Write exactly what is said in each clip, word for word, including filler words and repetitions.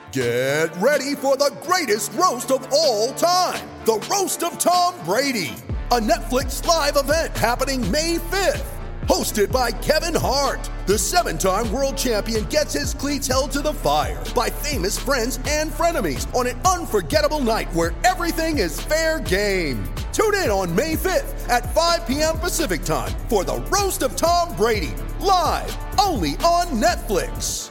Get ready for the greatest roast of all time, the Roast of Tom Brady, a Netflix live event happening May fifth. Hosted by Kevin Hart, the seven-time world champion gets his cleats held to the fire by famous friends and frenemies on an unforgettable night where everything is fair game. Tune in on May fifth at five p.m. Pacific time for the Roast of Tom Brady, live only on Netflix.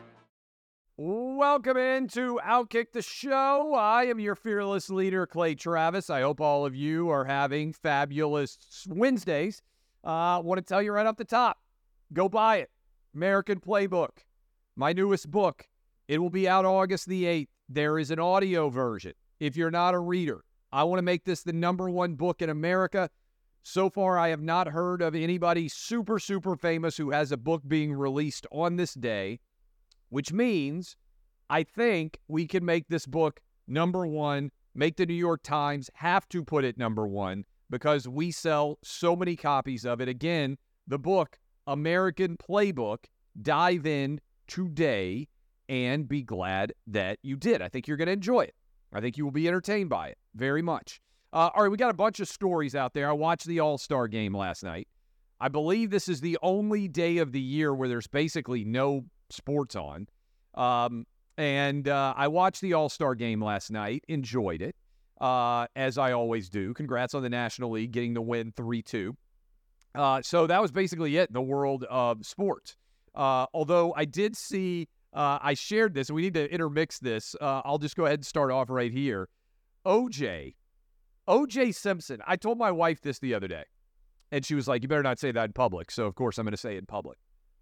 Welcome into Outkick the Show. I am your fearless leader, Clay Travis. I hope all of you are having fabulous Wednesdays. I uh, want to tell you right off the top, go buy it. American Playbook, my newest book. It will be out August the eighth. There is an audio version. If you're not a reader, I want to make this the number one book in America. So far, I have not heard of anybody super, super famous who has a book being released on this day, which means I think we can make this book number one, make the New York Times have to put it number one, because we sell so many copies of it. Again, the book, American Playbook. Dive in today and be glad that you did. I think you're going to enjoy it. I think you will be entertained by it very much. Uh, all right, we got a bunch of stories out there. I watched the All-Star game last night. I believe this is the only day of the year where there's basically no sports on. Um, and uh, I watched the All-Star game last night, enjoyed it. Uh, as I always do. Congrats on the National League getting the win three two. Uh, so that was basically it in the world of sports. Uh, although I did see, uh, I shared this, and we need to intermix this. Uh, I'll just go ahead and start off right here. O J, O J Simpson. I told my wife this the other day, and she was like, you better not say that in public. So, of course, I'm going to say it in public.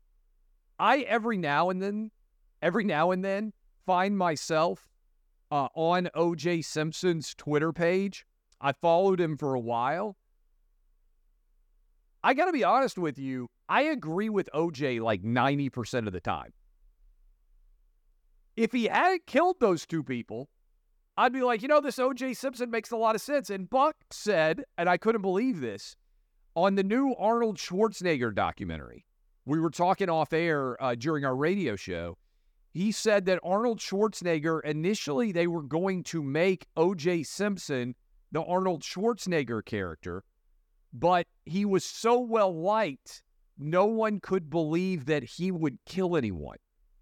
I, every now and then, every now and then, find myself Uh, on O J Simpson's Twitter page. I followed him for a while. I got to be honest with you, I agree with O J like ninety percent of the time. If he hadn't killed those two people, I'd be like, you know, this O J Simpson makes a lot of sense. And Buck said, and I couldn't believe this, on the new Arnold Schwarzenegger documentary, we were talking off air uh, during our radio show, he said that Arnold Schwarzenegger, initially they were going to make O J Simpson the Arnold Schwarzenegger character, but he was so well liked, no one could believe that he would kill anyone.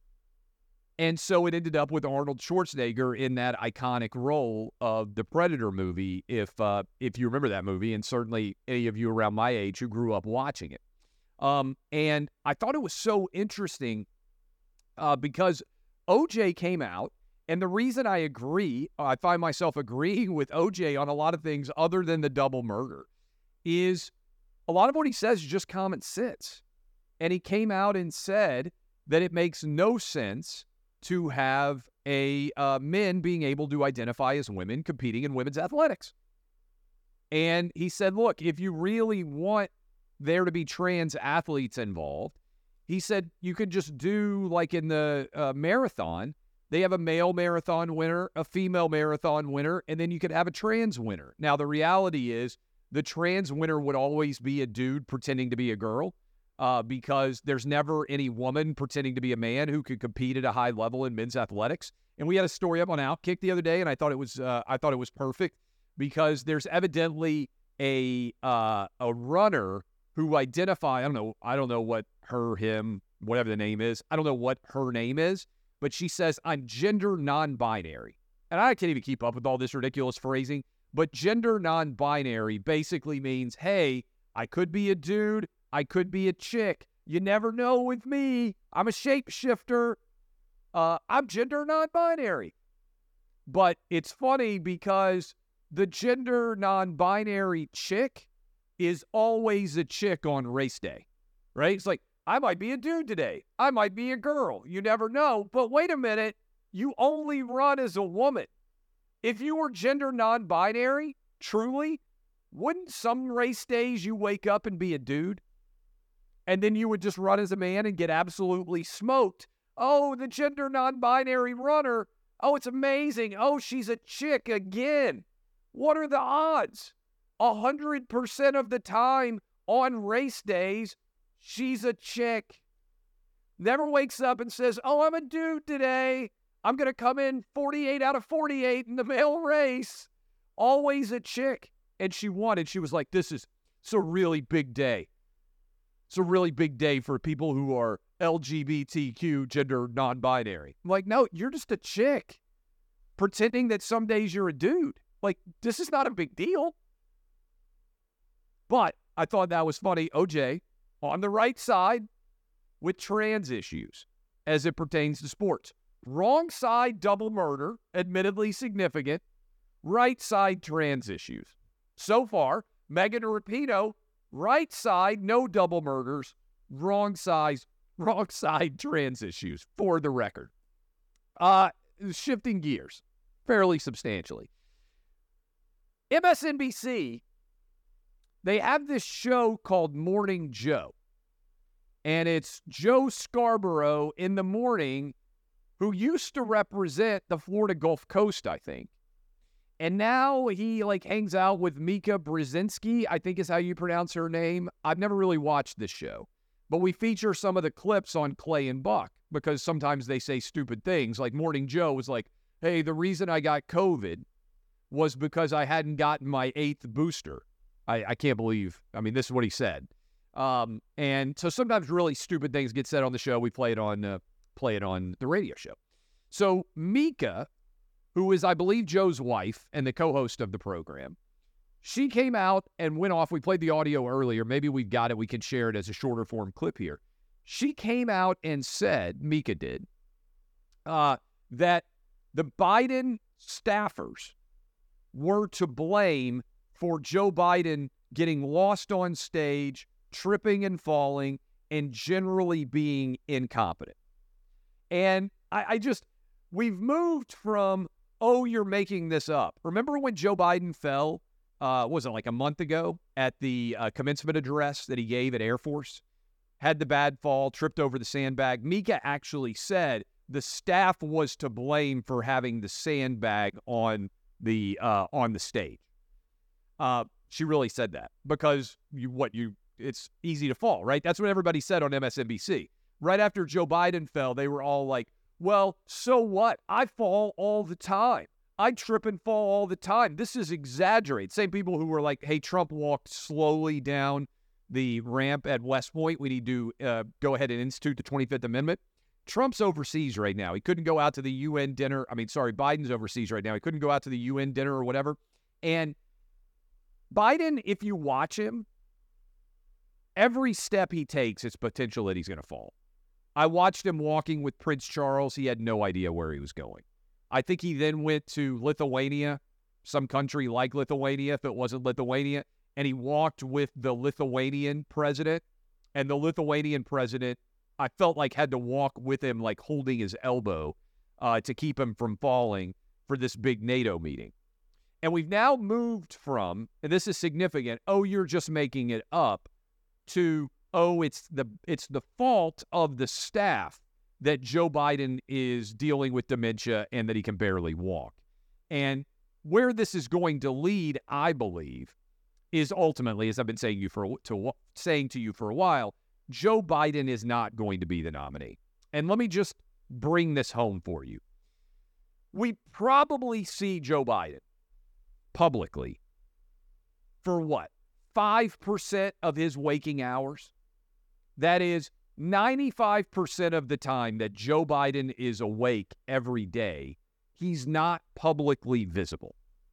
And so it ended up with Arnold Schwarzenegger in that iconic role of the Predator movie, if uh, if you remember that movie, and certainly any of you around my age who grew up watching it. Um, and I thought it was so interesting Uh, because O J came out, and the reason I agree, I find myself agreeing with O J on a lot of things other than the double murder, is a lot of what he says is just common sense. And he came out and said that it makes no sense to have a uh, men being able to identify as women competing in women's athletics. And he said, look, if you really want there to be trans athletes involved, he said you could just do like in the uh, marathon, they have a male marathon winner, a female marathon winner, and then you could have a trans winner. Now, the reality is the trans winner would always be a dude pretending to be a girl uh, because there's never any woman pretending to be a man who could compete at a high level in men's athletics. And we had a story up on Outkick the other day, and I thought it was uh, I thought it was perfect because there's evidently a uh, a runner who identify, I don't know, I don't know what her, him, whatever the name is. I don't know what her name is, but she says, I'm gender non-binary. And I can't even keep up with all this ridiculous phrasing, but gender non-binary basically means, hey, I could be a dude, I could be a chick. You never know with me. I'm a shapeshifter. Uh, I'm gender non-binary. But it's funny because the gender non-binary chick is always a chick on race day, right? It's like, I might be a dude today. I might be a girl. You never know. But wait a minute. You only run as a woman. If you were gender non-binary, truly, wouldn't some race days you wake up and be a dude? And then you would just run as a man and get absolutely smoked. Oh, the gender non-binary runner. Oh, it's amazing. Oh, she's a chick again. What are the odds? A hundred percent of the time on race days, she's a chick. Never wakes up and says, oh, I'm a dude today. I'm going to come in forty-eight out of forty-eight in the male race. Always a chick. And she won. And she was like, this is it's a really big day. It's a really big day for people who are L G B T Q, gender non-binary. I'm like, no, you're just a chick pretending that some days you're a dude. Like, this is not a big deal. But I thought that was funny. O J, on the right side with trans issues as it pertains to sports. Wrong side, double murder, admittedly significant. Right side, trans issues. So far, Megan Rapinoe, right side, no double murders. Wrong side, wrong side, trans issues, for the record. Uh, shifting gears fairly substantially. M S N B C, they have this show called Morning Joe. And it's Joe Scarborough in the morning, who used to represent the Florida Gulf Coast, I think. And now he, like, hangs out with Mika Brzezinski, I think is how you pronounce her name. I've never really watched this show. But we feature some of the clips on Clay and Buck because sometimes they say stupid things. Like Morning Joe was like, hey, the reason I got COVID was because I hadn't gotten my eighth booster. I, I can't believe, I mean, this is what he said. Um, and so sometimes really stupid things get said on the show. We play it on uh, play it on the radio show. So Mika, who is, I believe, Joe's wife and the co-host of the program, she came out and went off. We played the audio earlier. Maybe we've got it. We can share it as a shorter form clip here. She came out and said, Mika did, uh, that the Biden staffers were to blame for Joe Biden getting lost on stage, tripping and falling, and generally being incompetent. And I, I just, we've moved from, oh, you're making this up. Remember when Joe Biden fell, uh, was it like a month ago, at the uh, commencement address that he gave at Air Force? Had the bad fall, tripped over the sandbag. Mika actually said the staff was to blame for having the sandbag on the uh, on the stage. Uh, she really said that because you what you it's easy to fall, right? That's what everybody said on M S N B C. Right after Joe Biden fell, they were all like, well, so what? I fall all the time. I trip and fall all the time. This is exaggerated. Same people who were like, hey, Trump walked slowly down the ramp at West Point. We need to uh, go ahead and institute the twenty-fifth Amendment. Trump's overseas right now. He couldn't go out to the U N dinner. I mean, sorry, Biden's overseas right now. He couldn't go out to the U N dinner or whatever. And Biden, if you watch him, every step he takes, it's potential that he's going to fall. I watched him walking with Prince Charles. He had no idea where he was going. I think he then went to Lithuania, some country like Lithuania, if it wasn't Lithuania, and he walked with the Lithuanian president. And the Lithuanian president, I felt like, had to walk with him, like holding his elbow uh, to keep him from falling for this big NATO meeting. And we've now moved from, and this is significant, oh, you're just making it up, to, oh, it's the it's the fault of the staff that Joe Biden is dealing with dementia and that he can barely walk. And where this is going to lead, I believe, is ultimately, as I've been saying you for to saying to you for a while, Joe Biden is not going to be the nominee. And let me just bring this home for you. We probably see Joe Biden publicly for what? five percent of his waking hours? That is ninety-five percent of the time that Joe Biden is awake every day, he's not publicly visible.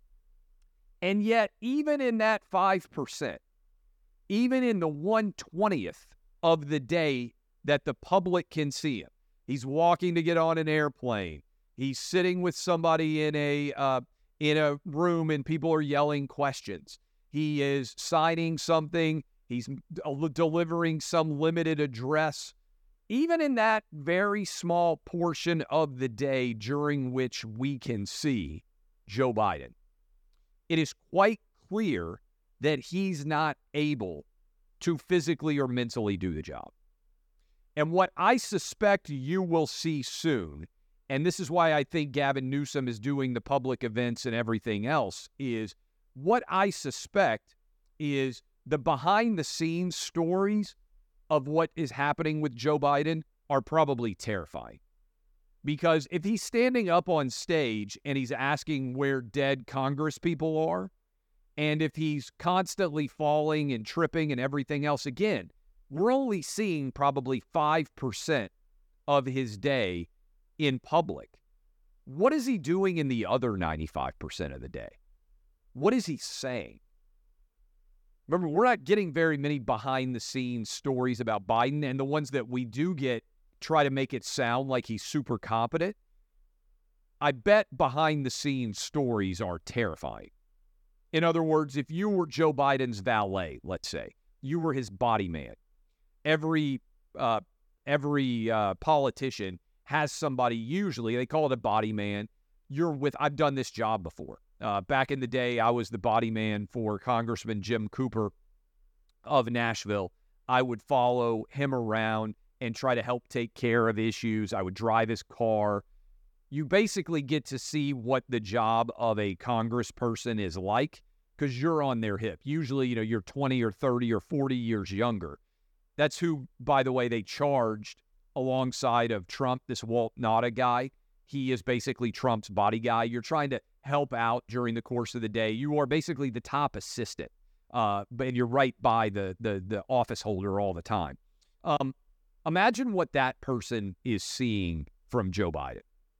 And yet, even in that five percent, even in the one twentieth of the day that the public can see him, he's walking to get on an airplane, he's sitting with somebody in a uh, in a room and people are yelling questions, he is signing something, he's delivering some limited address. Even in that very small portion of the day during which we can see Joe Biden, it is quite clear that he's not able to physically or mentally do the job. And what I suspect you will see soon, and this is why I think Gavin Newsom is doing the public events and everything else, is what I suspect is the behind-the-scenes stories of what is happening with Joe Biden are probably terrifying. Because if he's standing up on stage and he's asking where dead Congress people are, and if he's constantly falling and tripping and everything else, again, we're only seeing probably five percent of his day in public. What is he doing in the other ninety-five percent of the day? What is he saying? Remember, we're not getting very many behind-the-scenes stories about Biden, and the ones that we do get try to make it sound like he's super competent. I bet behind-the-scenes stories are terrifying. In other words, if you were Joe Biden's valet, let's say, you were his body man, every uh, every uh, politician has somebody, usually, they call it a body man. You're with, I've done this job before. Uh, back in the day, I was the body man for Congressman Jim Cooper of Nashville. I would follow him around and try to help take care of issues. I would drive his car. You basically get to see what the job of a congressperson is like because you're on their hip. Usually, you know, you're twenty or thirty or forty years younger. That's who, by the way, they charged alongside of Trump, this Walt Nauta guy. He is basically Trump's body guy. You're trying to help out during the course of the day. You are basically the top assistant, uh, and you're right by the, the, the office holder all the time. Um, imagine what that person is seeing from Joe Biden.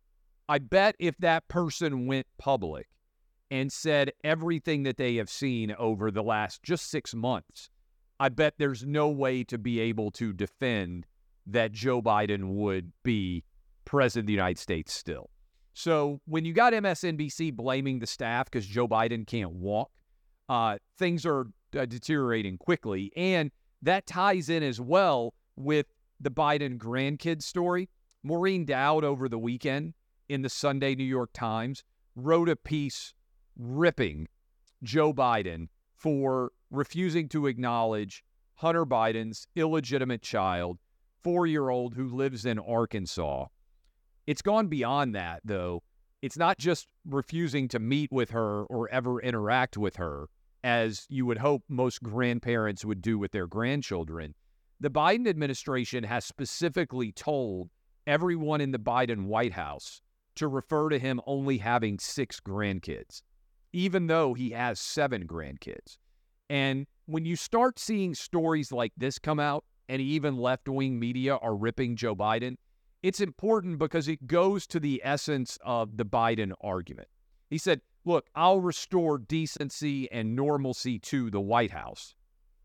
I bet if that person went public and said everything that they have seen over the last just six months, I bet there's no way to be able to defend that Joe Biden would be president of the United States still. So when you got M S N B C blaming the staff because Joe Biden can't walk, uh, things are uh, deteriorating quickly. And that ties in as well with the Biden grandkids story. Maureen Dowd over the weekend in the Sunday New York Times wrote a piece ripping Joe Biden for refusing to acknowledge Hunter Biden's illegitimate child, four-year-old who lives in Arkansas. It's gone beyond that, though. It's not just refusing to meet with her or ever interact with her, as you would hope most grandparents would do with their grandchildren. The Biden administration has specifically told everyone in the Biden White House to refer to him only having six grandkids, even though he has seven grandkids. And when you start seeing stories like this come out, and even left-wing media are ripping Joe Biden, it's important because it goes to the essence of the Biden argument. He said, look, I'll restore decency and normalcy to the White House.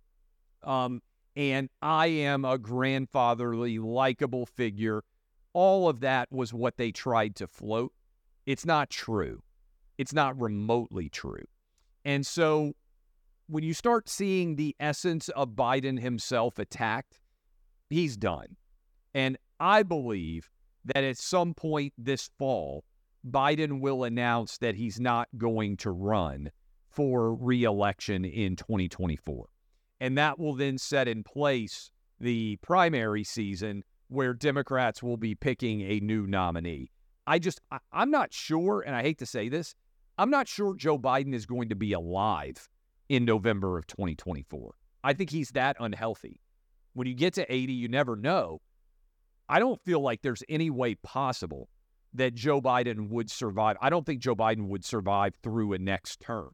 Um, and I am a grandfatherly, likable figure. All of that was what they tried to float. It's not true. It's not remotely true. And so when you start seeing the essence of Biden himself attacked, he's done. And I believe that at some point this fall, Biden will announce that he's not going to run for re-election in twenty twenty-four. And that will then set in place the primary season where Democrats will be picking a new nominee. I just, I, I'm not sure, and I hate to say this, I'm not sure Joe Biden is going to be alive in November of twenty twenty-four. I think he's that unhealthy. When you get to eighty, you never know. I don't feel like there's any way possible that Joe Biden would survive. I don't think Joe Biden would survive through a next term.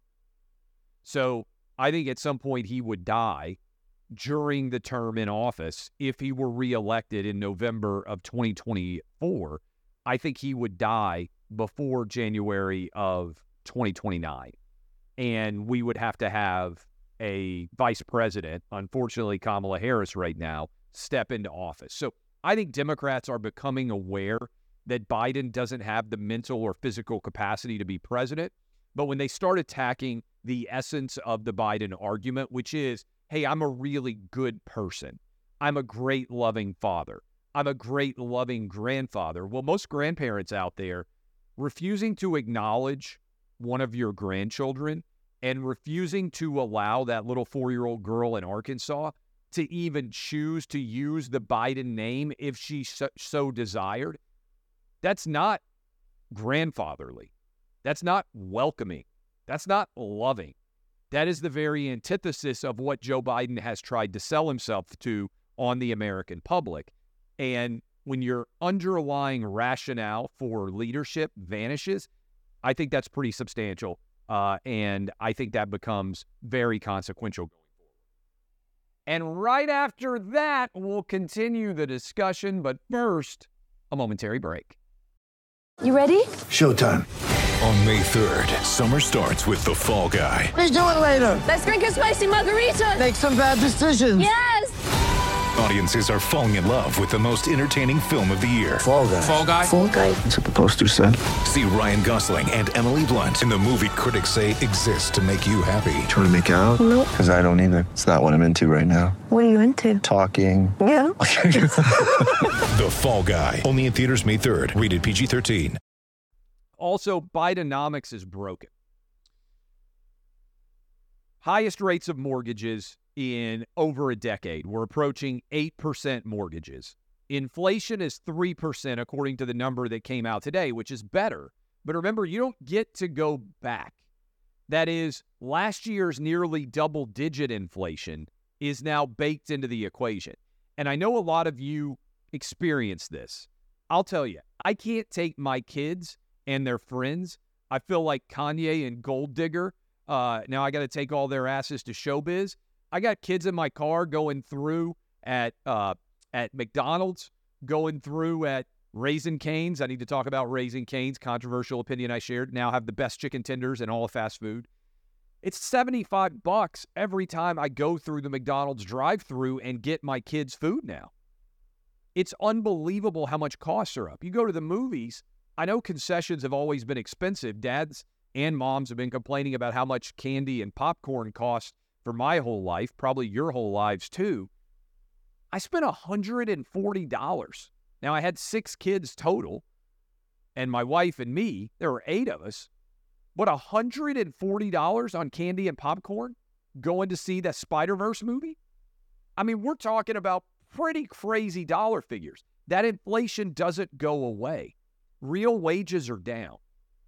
So I think at some point he would die during the term in office. If he were reelected in November of twenty twenty-four, I think he would die before January of twenty twenty-nine. And we would have to have a vice president, unfortunately Kamala Harris right now, step into office. So I think Democrats are becoming aware that Biden doesn't have the mental or physical capacity to be president. But when they start attacking the essence of the Biden argument, which is, hey, I'm a really good person. I'm a great loving father. I'm a great loving grandfather. Well, most grandparents out there refusing to acknowledge one of your grandchildren and refusing to allow that little four-year-old girl in Arkansas to even choose to use the Biden name if she so, so desired, that's not grandfatherly. That's not welcoming. That's not loving. That is the very antithesis of what Joe Biden has tried to sell himself to on the American public. And when your underlying rationale for leadership vanishes, I think that's pretty substantial. Uh, and I think that becomes very consequential going forward. And right after that, we'll continue the discussion. But first, a momentary break. You ready? Showtime. On May third, summer starts with The Fall Guy. Let's do it later. Let's drink a spicy margarita. Make some bad decisions. Yes! Audiences are falling in love with the most entertaining film of the year. Fall Guy. Fall Guy? Fall guy. That's what the poster said. See Ryan Gosling and Emily Blunt in the movie critics say exists to make you happy. Trying to make it out? Nope. Because I don't either. It's not what I'm into right now. What are you into? Talking. Yeah. The Fall Guy. Only in theaters May third. Rated P G thirteen. Also, Bidenomics is broken. Highest rates of mortgages in over a decade. We're approaching eight percent mortgages. Inflation is three percent according to the number that came out today, which is better. But remember, you don't get to go back. That is, last year's nearly double-digit inflation is now baked into the equation. And I know a lot of you experience this. I'll tell you, I can't take my kids and their friends. I feel like Kanye and Gold Digger. Uh, now I got to take all their asses to showbiz. I got kids in my car going through at uh, at McDonald's, going through at Raising Cane's. I need to talk about Raising Cane's, controversial opinion I shared. Now have the best chicken tenders in all of fast food. It's seventy-five bucks every time I go through the McDonald's drive-thru and get my kids' food now. It's unbelievable how much costs are up. You go to the movies, I know concessions have always been expensive. Dads and moms have been complaining about how much candy and popcorn cost for my whole life, probably your whole lives too. I spent one hundred forty dollars. Now, I had six kids total, and my wife and me, there were eight of us, but one hundred forty dollars on candy and popcorn going to see that Spider-Verse movie? I mean, we're talking about pretty crazy dollar figures. That inflation doesn't go away. Real wages are down.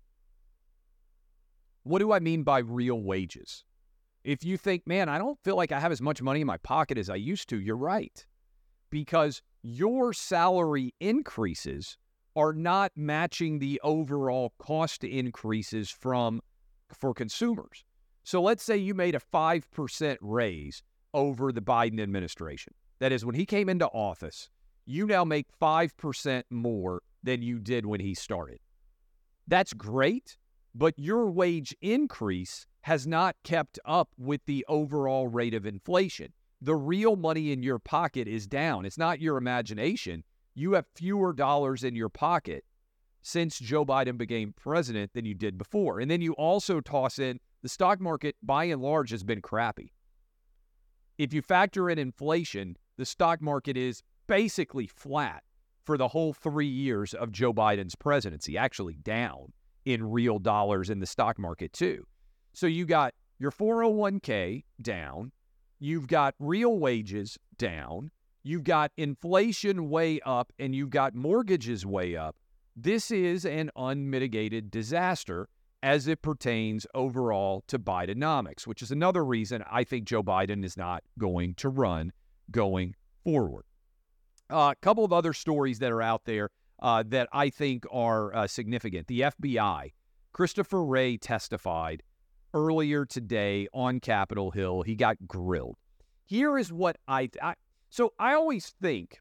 What do I mean by real wages? If you think, man, I don't feel like I have as much money in my pocket as I used to, you're right. Because your salary increases are not matching the overall cost increases from for consumers. So let's say you made a five percent raise over the Biden administration. That is, when he came into office, you now make five percent more than you did when he started. That's great, but your wage increase has not kept up with the overall rate of inflation. The real money in your pocket is down. It's not your imagination. You have fewer dollars in your pocket since Joe Biden became president than you did before. And then you also toss in the stock market, by and large, has been crappy. If you factor in inflation, the stock market is basically flat for the whole three years of Joe Biden's presidency, actually down in real dollars in the stock market too. So you got your four oh one k down, you've got real wages down, you've got inflation way up, and you've got mortgages way up. This is an unmitigated disaster as it pertains overall to Bidenomics, which is another reason I think Joe Biden is not going to run going forward. A uh, couple of other stories that are out there uh, that I think are uh, significant. The F B I, Christopher Wray testified earlier today on Capitol Hill. He got grilled. Here is what I, I so I always think,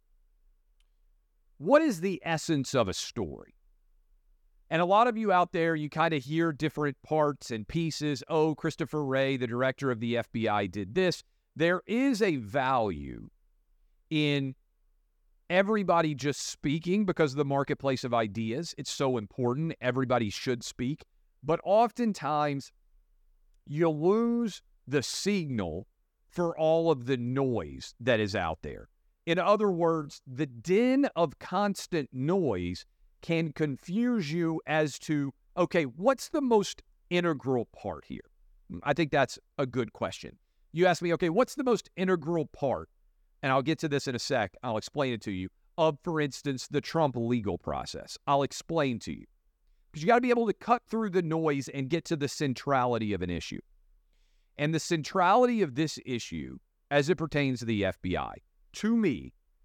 what is the essence of a story? And a lot of you out there, you kind of hear different parts and pieces. Oh, Christopher Wray, the director of the F B I, did this. There is a value in everybody just speaking because of the marketplace of ideas. It's so important. Everybody should speak. But oftentimes, you lose the signal for all of the noise that is out there. In other words, the din of constant noise can confuse you as to, okay, what's the most integral part here? I think that's a good question. You ask me, okay, what's the most integral part? And I'll get to this in a sec. I'll explain it to you. Of, for instance, the Trump legal process. I'll explain to you. Because you got to be able to cut through the noise and get to the centrality of an issue. And the centrality of this issue, as it pertains to the F B I, to me,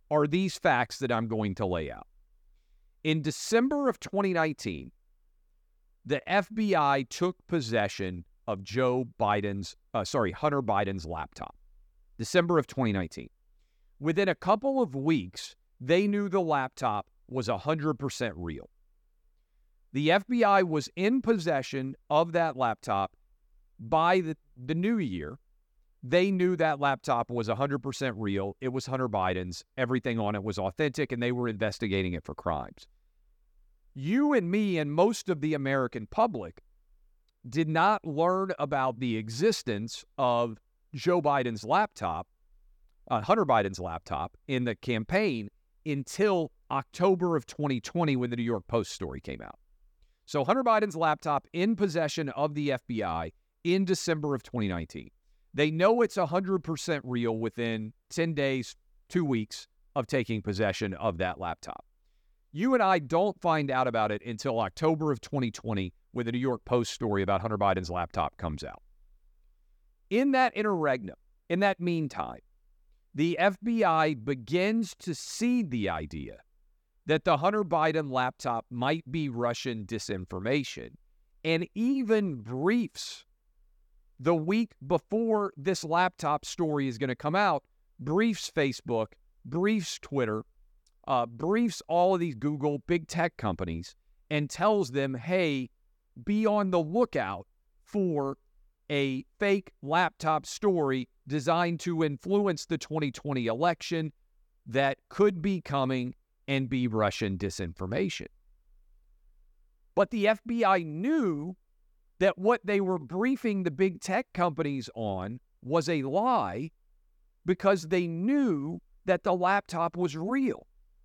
are these facts that I'm going to lay out. In December of twenty nineteen, the F B I took possession of Joe Biden's, uh, sorry, Hunter Biden's laptop. December of twenty nineteen. Within a couple of weeks, they knew the laptop was one hundred percent real. The F B I was in possession of that laptop by the, the new year. They knew that laptop was one hundred percent real. It was Hunter Biden's. Everything on it was authentic, and they were investigating it for crimes. You and me and most of the American public did not learn about the existence of Joe Biden's laptop, uh, Hunter Biden's laptop, in the campaign until October of twenty twenty when the New York Post story came out. So Hunter Biden's laptop in possession of the F B I in December of twenty nineteen. They know it's one hundred percent real within ten days, two weeks of taking possession of that laptop. You and I don't find out about it until October of twenty twenty when the New York Post story about Hunter Biden's laptop comes out. In that interregnum, in that meantime, the F B I begins to seed the idea that the Hunter Biden laptop might be Russian disinformation, and even briefs the week before this laptop story is going to come out, briefs Facebook, briefs Twitter, uh, briefs all of these Google, big tech companies, and tells them, hey, be on the lookout for a fake laptop story designed to influence the twenty twenty election that could be coming and be Russian disinformation. But the F B I knew that what they were briefing the big tech companies on was a lie because they knew that the laptop was real.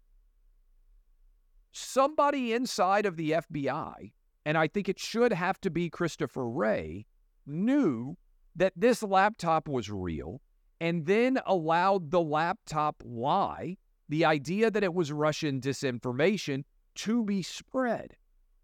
Somebody inside of the F B I, and I think it should have to be Christopher Wray, knew that this laptop was real and then allowed the laptop lie, the idea that it was Russian disinformation, to be spread.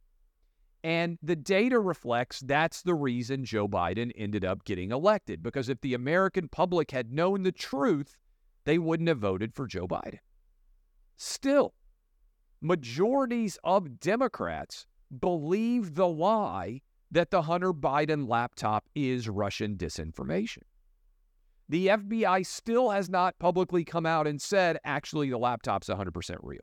And the data reflects that's the reason Joe Biden ended up getting elected, because if the American public had known the truth, they wouldn't have voted for Joe Biden. Still, majorities of Democrats believe the lie that the Hunter Biden laptop is Russian disinformation. The F B I still has not publicly come out and said, actually, the laptop's one hundred percent real.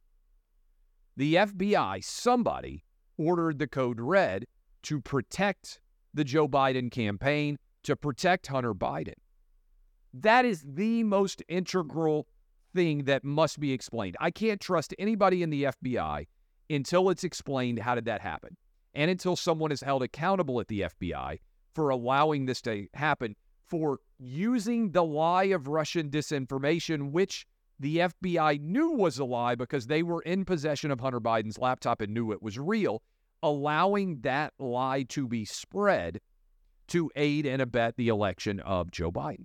The F B I, somebody, ordered the code red to protect the Joe Biden campaign, to protect Hunter Biden. That is the most integral thing that must be explained. I can't trust anybody in the F B I until it's explained how did that happen, and until someone is held accountable at the F B I for allowing this to happen, for using the lie of Russian disinformation, which the F B I knew was a lie because they were in possession of Hunter Biden's laptop and knew it was real, allowing that lie to be spread to aid and abet the election of Joe Biden.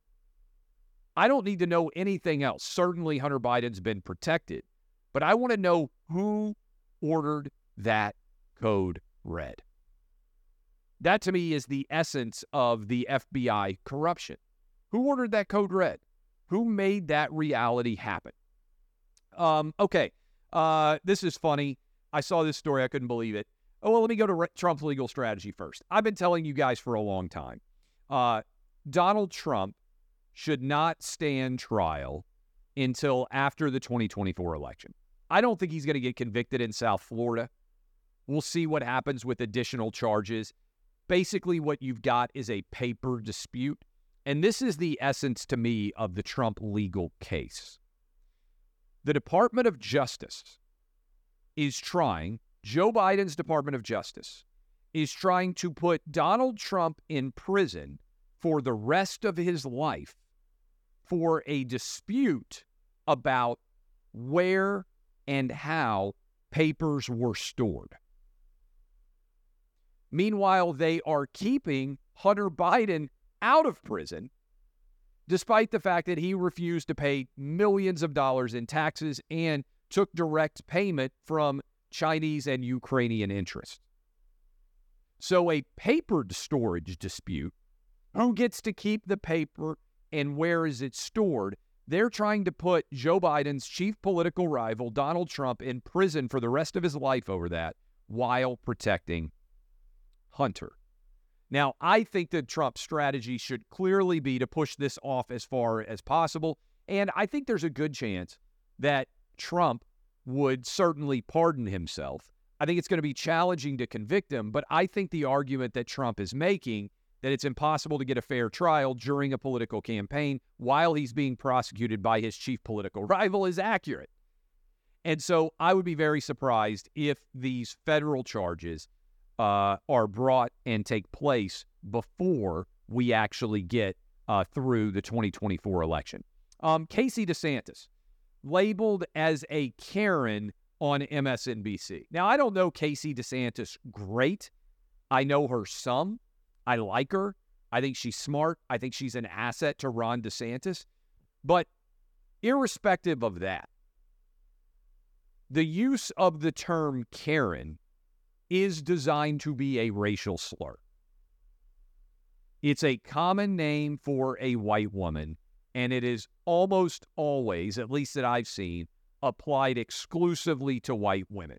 I don't need to know anything else. Certainly Hunter Biden's been protected, but I want to know who ordered that code red. That to me is the essence of the F B I corruption. Who ordered that code red? Who made that reality happen? Um, okay, uh, this is funny. I saw this story. I couldn't believe it. Oh, well, let me go to Re- Trump's legal strategy first. I've been telling you guys for a long time. Uh, Donald Trump should not stand trial until after the twenty twenty-four election. I don't think he's going to get convicted in South Florida. We'll see what happens with additional charges. Basically, what you've got is a paper dispute. And this is the essence to me of the Trump legal case. The Department of Justice is trying, Joe Biden's Department of Justice is trying to put Donald Trump in prison for the rest of his life for a dispute about where and how papers were stored. Meanwhile, they are keeping Hunter Biden out of prison, despite the fact that he refused to pay millions of dollars in taxes and took direct payment from Chinese and Ukrainian interests. So a paper storage dispute, who gets to keep the paper and where is it stored, They're trying to put Joe Biden's chief political rival, Donald Trump, in prison for the rest of his life over that while protecting Hunter. Now, I think that Trump's strategy should clearly be to push this off as far as possible, and I think there's a good chance that Trump would certainly pardon himself. I think it's going to be challenging to convict him, but I think the argument that Trump is making, that it's impossible to get a fair trial during a political campaign while he's being prosecuted by his chief political rival, is accurate. And so I would be very surprised if these federal charges uh, are brought and take place before we actually get uh, through the twenty twenty-four election. Um, Casey DeSantis, labeled as a Karen on M S N B C. Now, I don't know Casey DeSantis great. I know her some. I like her. I think she's smart. I think she's an asset to Ron DeSantis. But irrespective of that, the use of the term Karen is designed to be a racial slur. It's a common name for a white woman, and it is almost always, at least that I've seen, applied exclusively to white women.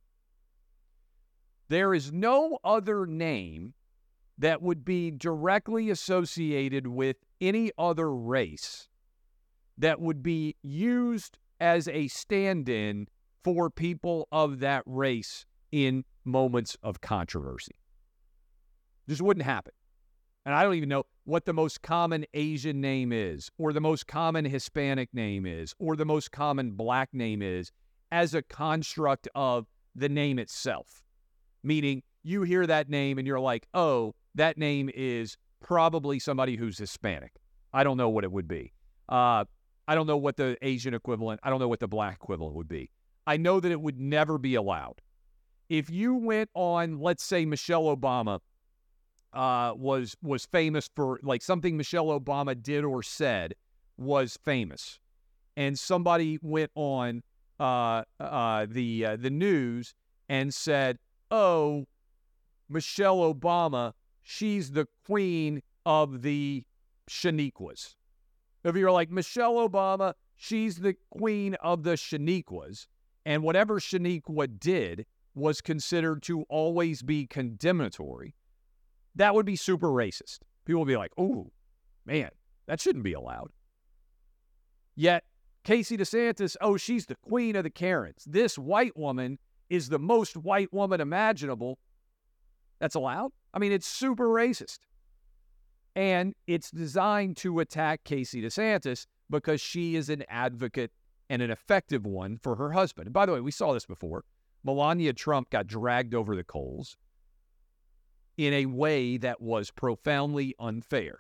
There is no other name that would be directly associated with any other race that would be used as a stand-in for people of that race in moments of controversy. Just wouldn't happen. And I don't even know what the most common Asian name is, or the most common Hispanic name is, or the most common black name is, as a construct of the name itself. Meaning, you hear that name and you're like, oh, that name is probably somebody who's Hispanic. I don't know what it would be. Uh, I don't know what the Asian equivalent, I don't know what the black equivalent would be. I know that it would never be allowed. If you went on, let's say Michelle Obama uh, was was famous for, like, something Michelle Obama did or said was famous, and somebody went on uh, uh, the uh, the news and said, oh, Michelle Obama, she's the queen of the Shaniquas. If you're like, Michelle Obama, she's the queen of the Shaniquas, and whatever Shaniqua did was considered to always be condemnatory, that would be super racist. People would be like, oh, man, that shouldn't be allowed. Yet, Casey DeSantis, oh, she's the queen of the Karens. This white woman is the most white woman imaginable. That's allowed? I mean, it's super racist. And it's designed to attack Casey DeSantis because she is an advocate and an effective one for her husband. And by the way, we saw this before. Melania Trump got dragged over the coals in a way that was profoundly unfair.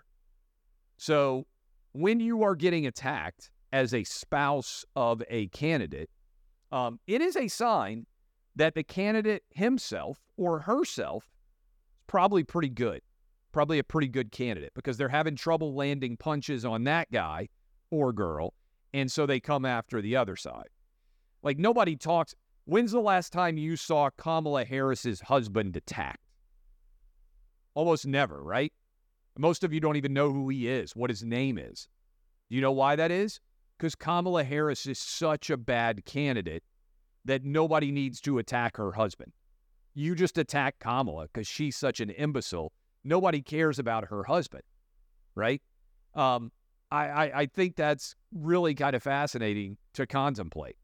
So when you are getting attacked as a spouse of a candidate, um, it is a sign that the candidate himself or herself is probably pretty good, probably a pretty good candidate, because they're having trouble landing punches on that guy or girl, and so they come after the other side. Like, nobody talks. When's the last time you saw Kamala Harris's husband attacked? Almost never, right? Most of you don't even know who he is, what his name is. Do you know why that is? Because Kamala Harris is such a bad candidate that nobody needs to attack her husband. You just attack Kamala because she's such an imbecile. Nobody cares about her husband, right? Um, I, I, I think that's really kind of fascinating to contemplate.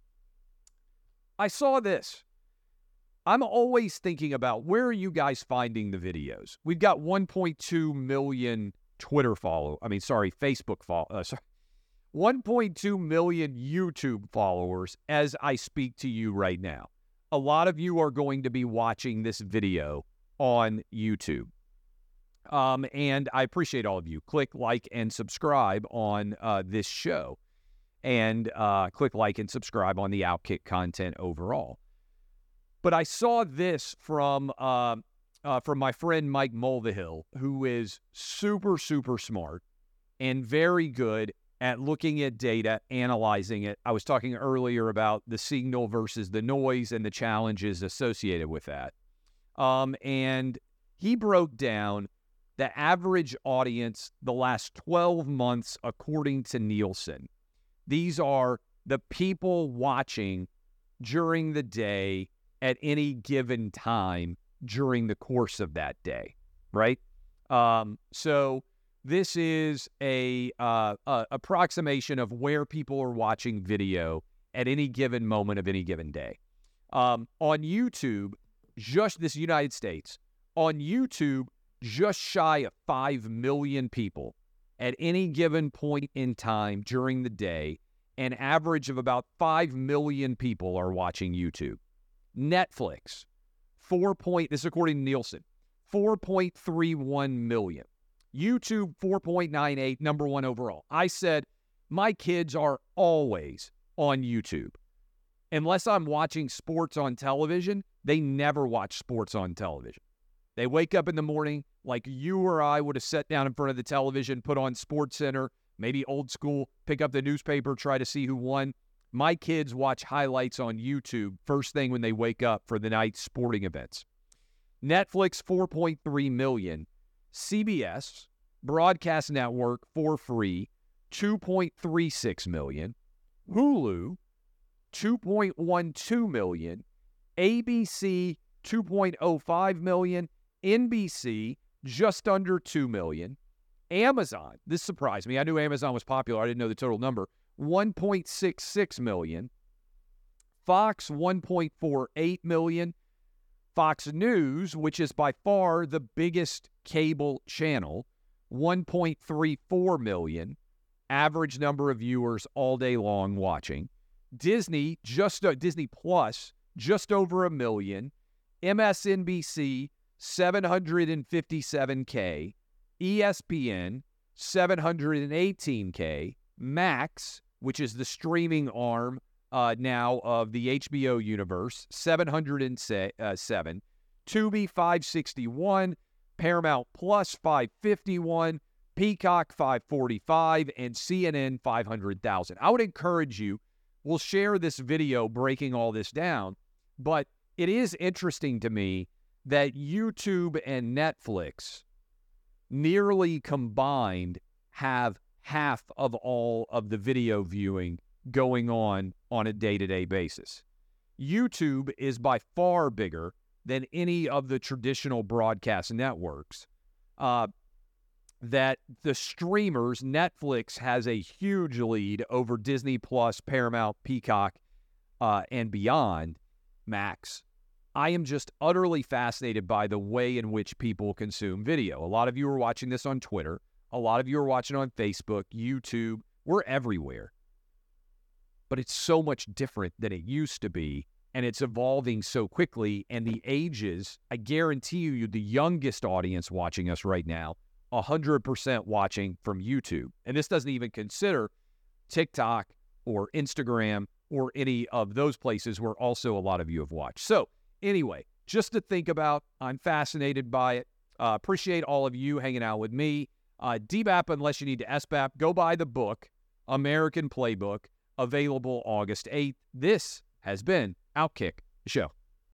I saw this. I'm always thinking about, where are you guys finding the videos? We've got one point two million Twitter follow. I mean, sorry, Facebook follow. Uh, sorry. one point two million YouTube followers as I speak to you right now. A lot of you are going to be watching this video on YouTube. Um, and I appreciate all of you. Click like and subscribe on uh, this show. And uh, click like and subscribe on the Outkick content overall. But I saw this from uh, uh, from my friend Mike Mulvihill, who is super, super smart and very good at looking at data, analyzing it. I was talking earlier about the signal versus the noise and the challenges associated with that. Um, and he broke down the average audience the last twelve months according to Nielsen. These are the people watching during the day at any given time during the course of that day, right? Um, so this is a, uh, a approximation of where people are watching video at any given moment of any given day. Um, on YouTube, just this United States, on YouTube, just shy of five million people at any given point in time during the day. An average of about five million people are watching YouTube. Netflix, four point, this is according to Nielsen, four point three one million. YouTube, four point nine eight, number one overall. I said, my kids are always on YouTube. Unless I'm watching sports on television, they never watch sports on television. They wake up in the morning like you or I would have sat down in front of the television, put on SportsCenter, maybe old school, pick up the newspaper, try to see who won. My kids watch highlights on YouTube first thing when they wake up for the night's sporting events. Netflix, four point three million. C B S, broadcast network for free, two point three six million. Hulu, two point one two million. A B C, two point oh five million. N B C, just under two million. Amazon, this surprised me. I knew Amazon was popular. I didn't know the total number. one point six six million. Fox, one point four eight million. Fox News, which is by far the biggest cable channel, one point three four million. Average number of viewers all day long watching. Disney, just uh, Disney Plus, just over a million. M S N B C, seven hundred fifty-seven K. E S P N, seven hundred eighteen K. Max, which is the streaming arm uh, now of the H B O universe, seven hundred seven. Tubi, five sixty-one. Paramount Plus, five fifty-one. Peacock, five forty-five. And C N N, five hundred thousand. I would encourage you, we'll share this video breaking all this down, but it is interesting to me that YouTube and Netflix nearly combined have half of all of the video viewing going on on a day-to-day basis. YouTube is by far bigger than any of the traditional broadcast networks. Uh, that the streamers, Netflix has a huge lead over Disney Plus, Paramount, Peacock, uh, and beyond, Max. I am just utterly fascinated by the way in which people consume video. A lot of you are watching this on Twitter. A lot of you are watching on Facebook, YouTube. We're everywhere. But it's so much different than it used to be, and it's evolving so quickly. And the ages, I guarantee you, the youngest audience watching us right now, one hundred percent watching from YouTube. And this doesn't even consider TikTok or Instagram or any of those places where also a lot of you have watched. So anyway, just to think about, I'm fascinated by it. Uh, appreciate all of you hanging out with me. Uh, D B A P, unless you need to S B A P, go buy the book, American Playbook, available August eighth. This has been Outkick the Show.